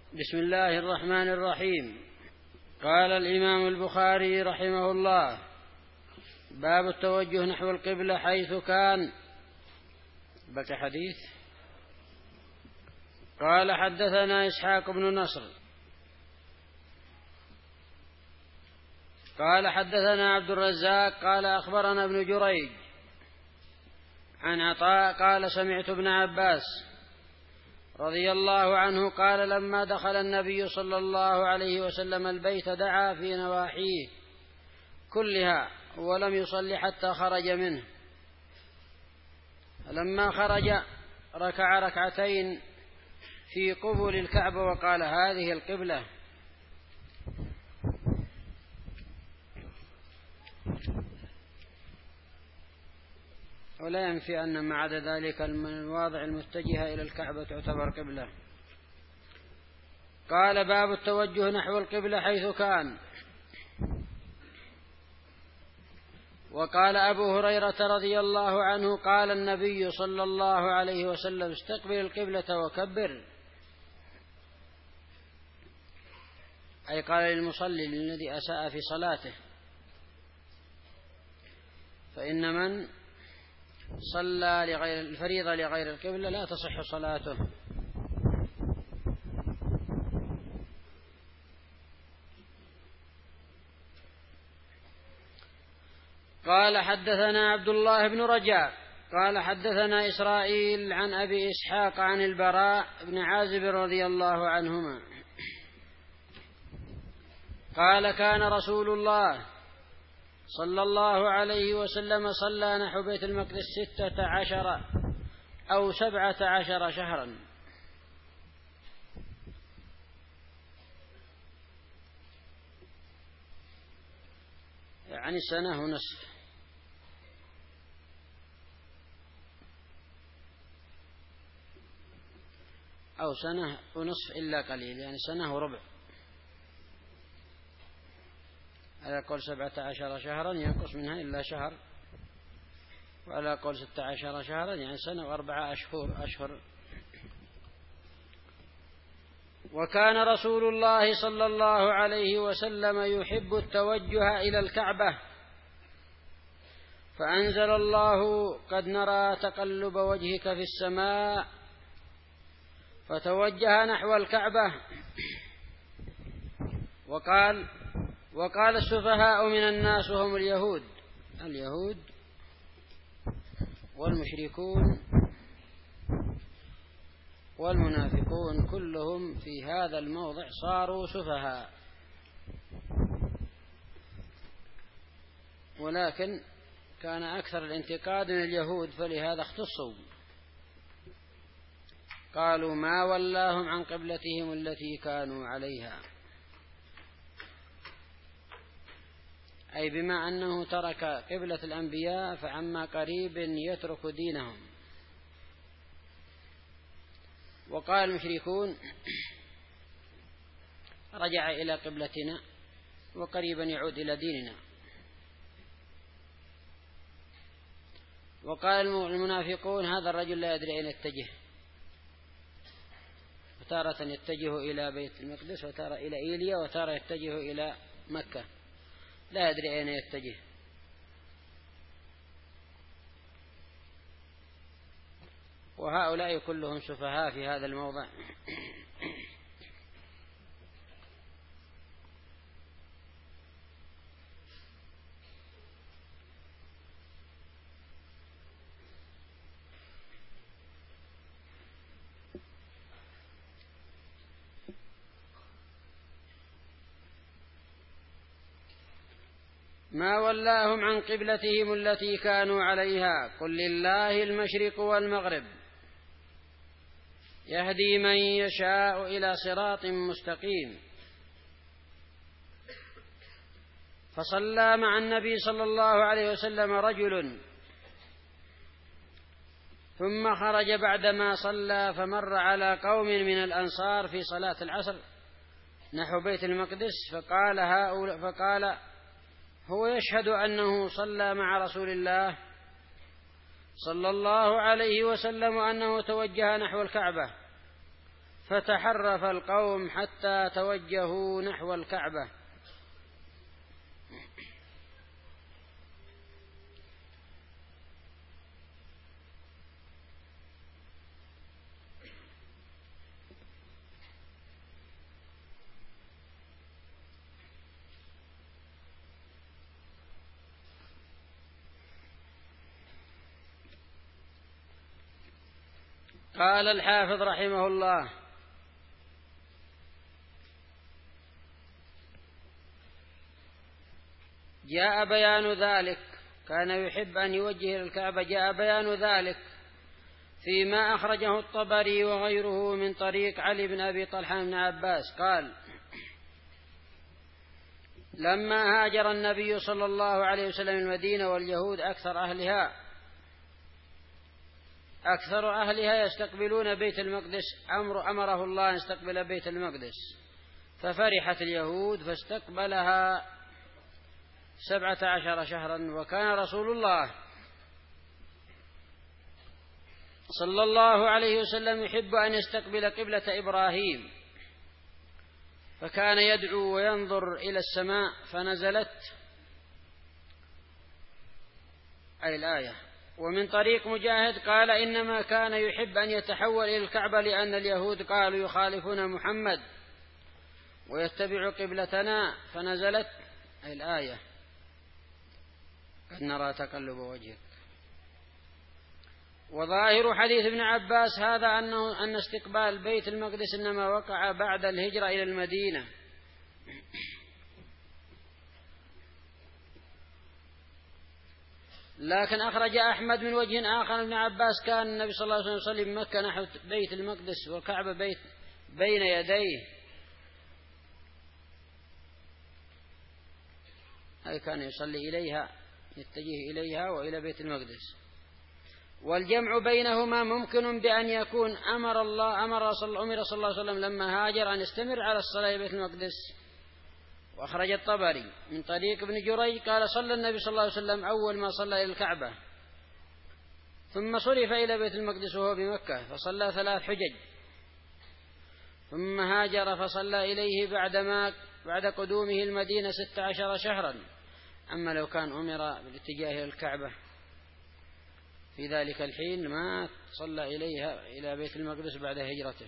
بسم الله الرحمن الرحيم. قال الإمام البخاري رحمه الله: باب التوجه نحو القبلة حيث كان. بقي حديث. قال: حدثنا إسحاق بن نصر قال: حدثنا عبد الرزاق قال: أخبرنا ابن جريج عن عطاء قال: سمعت ابن عباس رضي الله عنه قال: لما دخل النبي صلى الله عليه وسلم البيت دعا في نواحيه كلها ولم يصل حتى خرج منه، فلما خرج ركع ركعتين في قبل الكعبة وقال: هذه القبلة. ولا ينفي أن ما عدا ذلك المواضع المتجهة إلى الكعبة تعتبر قبلة. قال: باب التوجه نحو القبلة حيث كان. وقال أبو هريرة رضي الله عنه: قال النبي صلى الله عليه وسلم: استقبل القبلة وكبر، أي قال للمصلي الذي أساء في صلاته، فإن من صلى لغير الفريضة لغير القبلة لا تصح صلاته. قال: حدثنا عبد الله بن رجاء قال: حدثنا إسرائيل عن أبي إسحاق عن البراء بن عازب رضي الله عنهما قال: كان رسول الله صلى الله عليه وسلم صلى نحو بيت المقدس 16 أو 17 شهرا، يعني سنة ونصف، أو سنة ونصف إلا قليل، يعني سنة وربع. على قول 17 شهرا ينقص منها إلا شهر، وعلى قول 16 شهرا يعني سنة و4 أشهر. وكان رسول الله صلى الله عليه وسلم يحب التوجه إلى الكعبة، فأنزل الله: قد نرى تقلب وجهك في السماء، فتوجه نحو الكعبة. وقال السفهاء من الناس هم اليهود والمشركون والمنافقون كلهم في هذا الموضع صاروا سفهاء، ولكن كان أكثر الانتقاد من اليهود، فلهذا اختصوا، قالوا: ما ولاهم عن قبلتهم التي كانوا عليها، أي بما أنه ترك قبلة الأنبياء فعما قريب يترك دينهم. وقال المشركون: رجع إلى قبلتنا وقريبا يعود إلى ديننا. وقال المنافقون: هذا الرجل لا يدري أين يتجه، وتارة يتجه إلى بيت المقدس، وتارة إلى إيليا، وتارة يتجه إلى مكة، لا يدري أين يتجه. وهؤلاء كلهم سفهاء في هذا الموضع. ما ولاهم عن قبلتهم التي كانوا عليها، قل لله المشرق والمغرب يهدي من يشاء إلى صراط مستقيم. فصلى مع النبي صلى الله عليه وسلم رجل، ثم خرج بعدما صلى فمر على قوم من الأنصار في صلاة العصر نحو بيت المقدس، فقال: هو يشهد أنه صلى مع رسول الله صلى الله عليه وسلم وأنه توجه نحو الكعبة، فتحرف القوم حتى توجهوا نحو الكعبة. قال الحافظ رحمه الله: جاء بيان ذلك، كان يحب أن يوجه إلى الكعبة. جاء بيان ذلك فيما أخرجه الطبري وغيره من طريق علي بن أبي طلحة بن عباس قال: لما هاجر النبي صلى الله عليه وسلم المدينة واليهود أكثر أهلها يستقبلون بيت المقدس، أمره الله أن يستقبل بيت المقدس، ففرحت اليهود فاستقبلها 17 شهرا. وكان رسول الله صلى الله عليه وسلم يحب أن يستقبل قبلة إبراهيم، فكان يدعو وينظر إلى السماء، فنزلت أي الآية. ومن طريق مجاهد قال: إنما كان يحب أن يتحول إلى الكعبة لأن اليهود قالوا يخالفون محمد ويتبع قبلتنا، فنزلت أي الآية: قد نرى تقلب وجهك. وظاهر حديث ابن عباس هذا أن استقبال بيت المقدس إنما وقع بعد الهجرة إلى المدينة، لكن أخرج أحمد من وجه آخر ابن عباس: كان النبي صلى الله عليه وسلم يصلي بمكة نحو بيت المقدس والكعبة بين يديه، أي كان يصلي إليها، يتجه إليها وإلى بيت المقدس. والجمع بينهما ممكن بأن يكون أمر صلى الله عليه وسلم لما هاجر أن يستمر على الصلاة إلى بيت المقدس. وأخرج الطبري من طريق ابن جريج قال: صلى النبي صلى الله عليه وسلم أول ما صلى إلى الكعبة، ثم صرف إلى بيت المقدس وهو بمكة، فصلى 3 حجج، ثم هاجر فصلى إليه بعد قدومه المدينة 16 شهرا. أما لو كان أمر بالاتجاه إلى الكعبة في ذلك الحين ما صلى إلى بيت المقدس بعد هجرته.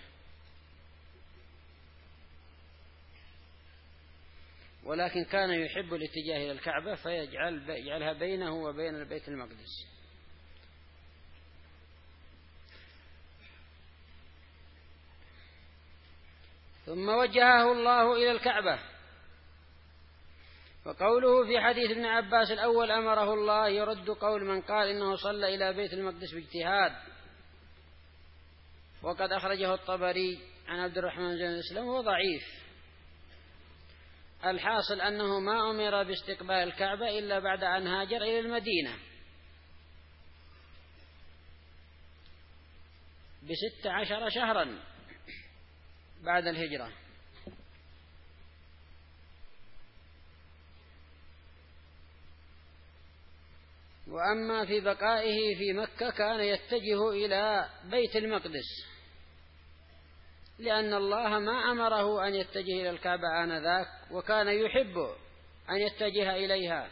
ولكن كان يحب الاتجاه إلى الكعبة فيجعلها بينه وبين البيت المقدس. ثم وجهه الله إلى الكعبة. وقوله في حديث ابن عباس الأول أمره الله يرد قول من قال إنه صلى إلى بيت المقدس باجتهاد، وقد أخرجه الطبري عن عبد الرحمن بن الإسلام وهو ضعيف. الحاصل أنه ما أمر باستقبال الكعبة إلا بعد أن هاجر إلى المدينة ب16 شهرا بعد الهجرة. وأما في بقائه في مكة كان يتجه إلى بيت المقدس، لأن الله ما أمره أن يتجه إلى الكعبة آنذاك، وكان يحب أن يتجه إليها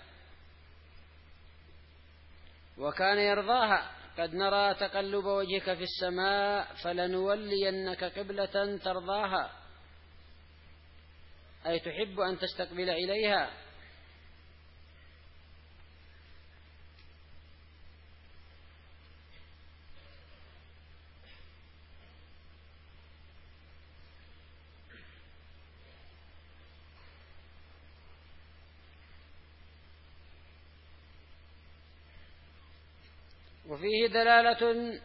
وكان يرضاها. قد نرى تقلب وجهك في السماء فلنولينك قبلة ترضاها، أي تحب أن تستقبل إليها. وفيه دلالة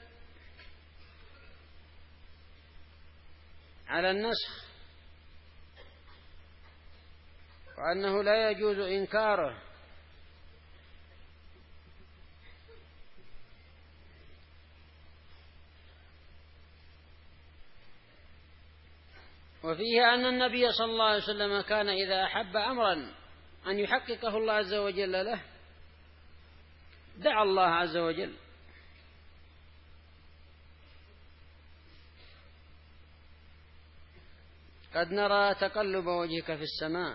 على النسخ وأنه لا يجوز إنكاره. وفيه أن النبي صلى الله عليه وسلم كان إذا أحب أمرا أن يحققه الله عز وجل له دعا الله عز وجل. . قد نرى تقلب وجهك في السماء.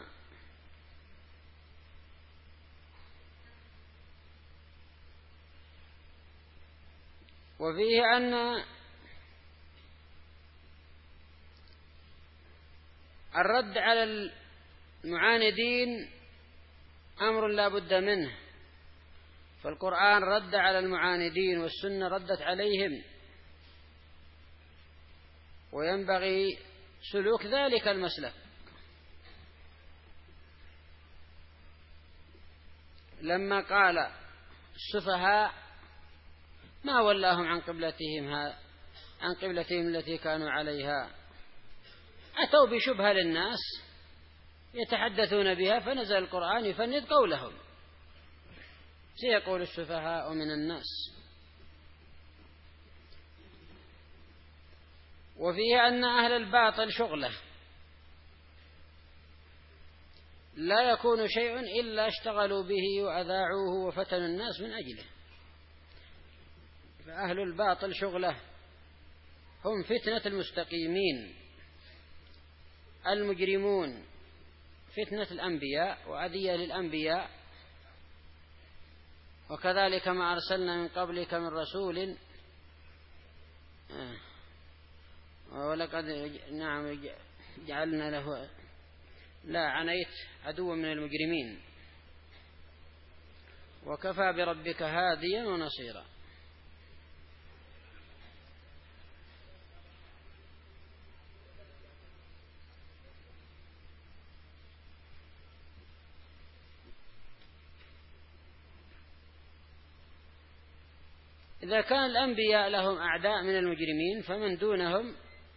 وفيه أن الرد على المعاندين أمر لا بد منه، فالقرآن رد على المعاندين والسنة ردت عليهم، وينبغي سلوك ذلك المسلك. لما قال السفهاء ما ولاهم عن قبلتهم التي كانوا عليها، أتوا بشبهة للناس يتحدثون بها، فنزل القرآن يفند قولهم، سيقول السفهاء من الناس. وفيه أن أهل الباطل شغله لا يكون شيء إلا اشتغلوا به وأذاعوه وفتنوا الناس من أجله. فأهل الباطل شغله هم فتنة المستقيمين، المجرمون فتنة الأنبياء وأذية للأنبياء. وكذلك ما أرسلنا من قبلك من رسول ولقد جعلنا له عنيت عدوا من المجرمين وكفى بربك هاديا ونصيرا. إذا كان الأنبياء لهم أعداء من المجرمين، فمن دونهم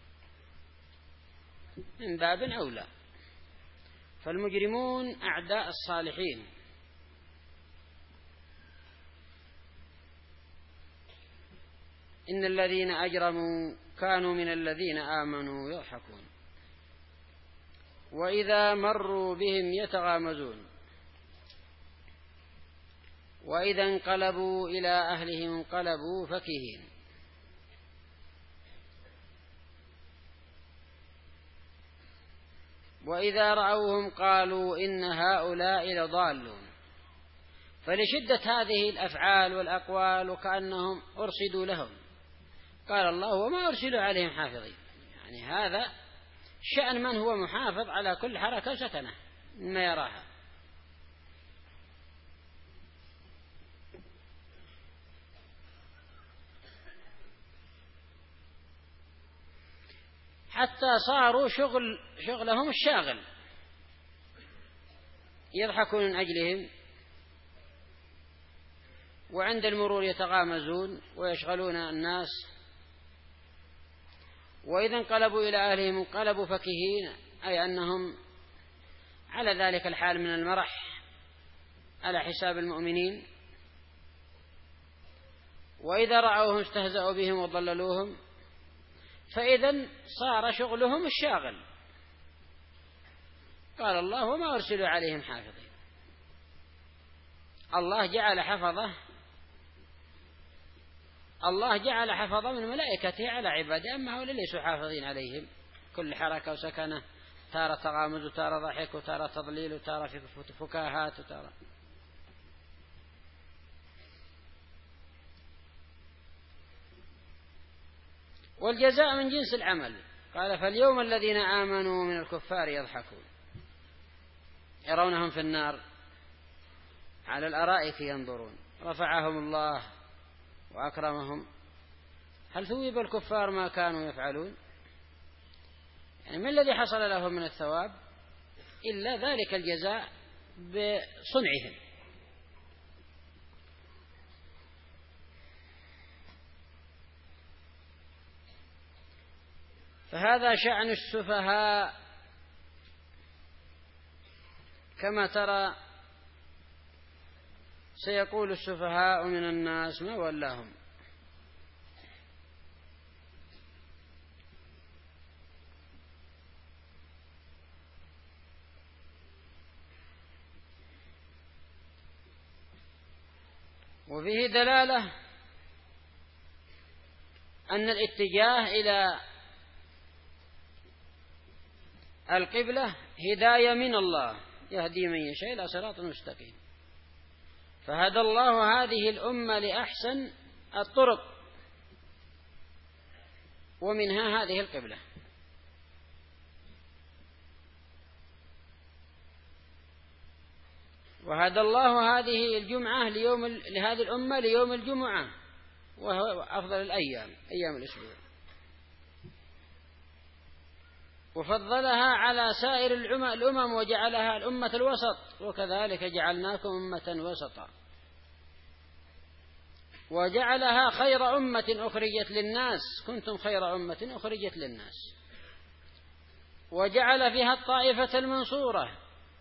من باب أولى، فالمجرمون أعداء الصالحين. إن الذين أجرموا كانوا من الذين آمنوا يضحكون وإذا مروا بهم يتغامزون وإذا انقلبوا إلى أهلهم انقلبوا فكهين. وإذا رأوهم قالوا إن هؤلاء لضالون. فلشدة هذه الأفعال والأقوال وكأنهم أرصدوا لهم، قال الله وما أرسلوا عليهم حافظين. يعني هذا شأن من هو محافظ على كل حركة سكنة مما يراها. حتى صاروا شغلهم الشاغل، يضحكون من أجلهم، وعند المرور يتغامزون ويشغلون الناس. وإذا انقلبوا إلى أهلهم انقلبوا فكهين، أي أنهم على ذلك الحال من المرح على حساب المؤمنين. وإذا رأوهم استهزأوا بهم وضللوهم، فإذا صار شغلهم الشاغل. قال الله وما أرسلوا عليهم حافظين. الله جعل حفظة من ملائكته على عباده، أما هؤلاء ليسوا حافظين عليهم. كل حركة وسكنة، تارة تغامز وتارة ضحك وتارة تضليل وتارة فكاهات وتارة. والجزاء من جنس العمل. قال فاليوم الذين آمنوا من الكفار يضحكون يرونهم في النار على الأرائك ينظرون رفعهم الله وأكرمهم. هل ثوب الكفار ما كانوا يفعلون؟ يعني ما الذي حصل لهم من الثواب إلا ذلك الجزاء بصنعهم. فهذا شأن السفهاء. كما ترى سيقول السفهاء من الناس ما ولاهم. وفيه دلالة أن الاتجاه إلى القبلة هداية من الله يهدي من يشاء إلى صراط مستقيم، فهدى الله هذه الأمة لأحسن الطرق، ومنها هذه القبلة. وهدى الله هذه الجمعة لهذه الأمة ليوم الجمعة، وهو أفضل الأيام، أيام الأسبوع، وفضلها على سائر الأمم وجعلها الأمة الوسط، وكذلك جعلناكم أمة وسطا، وجعلها خير أمة أخرجت للناس، كنتم خير أمة أخرجت للناس، وجعل فيها الطائفة المنصورة.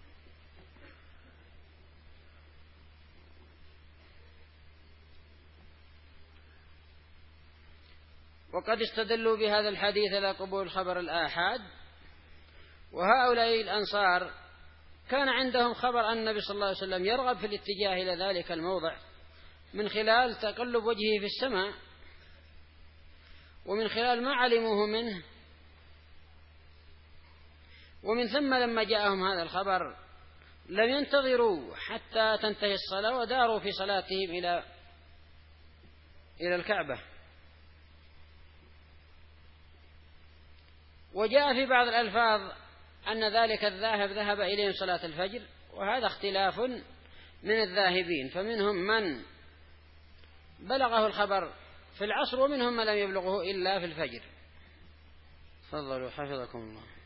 وقد استدلوا بهذا الحديث على قبول خبر الآحاد، وهؤلاء الأنصار كان عندهم خبر أن النبي صلى الله عليه وسلم يرغب في الاتجاه إلى ذلك الموضع من خلال تقلب وجهه في السماء، ومن خلال ما علموه منه، ومن ثم لما جاءهم هذا الخبر لم ينتظروا حتى تنتهي الصلاة وداروا في صلاتهم إلى الكعبة. وجاء في بعض الألفاظ أن ذلك الذاهب ذهب إليهم صلاة الفجر، وهذا اختلاف من الذاهبين، فمنهم من بلغه الخبر في العصر، ومنهم من لم يبلغه إلا في الفجر. تفضلوا حفظكم الله.